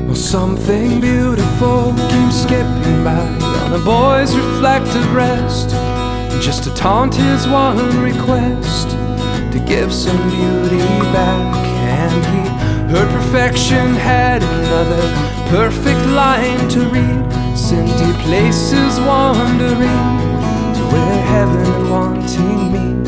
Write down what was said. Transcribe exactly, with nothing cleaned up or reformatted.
Well, something beautiful came skipping by on a boy's reflective rest, just to taunt his one request, to give some beauty back. And he heard perfection had another perfect line to read, sent he places wandering to where heaven and wanting meet.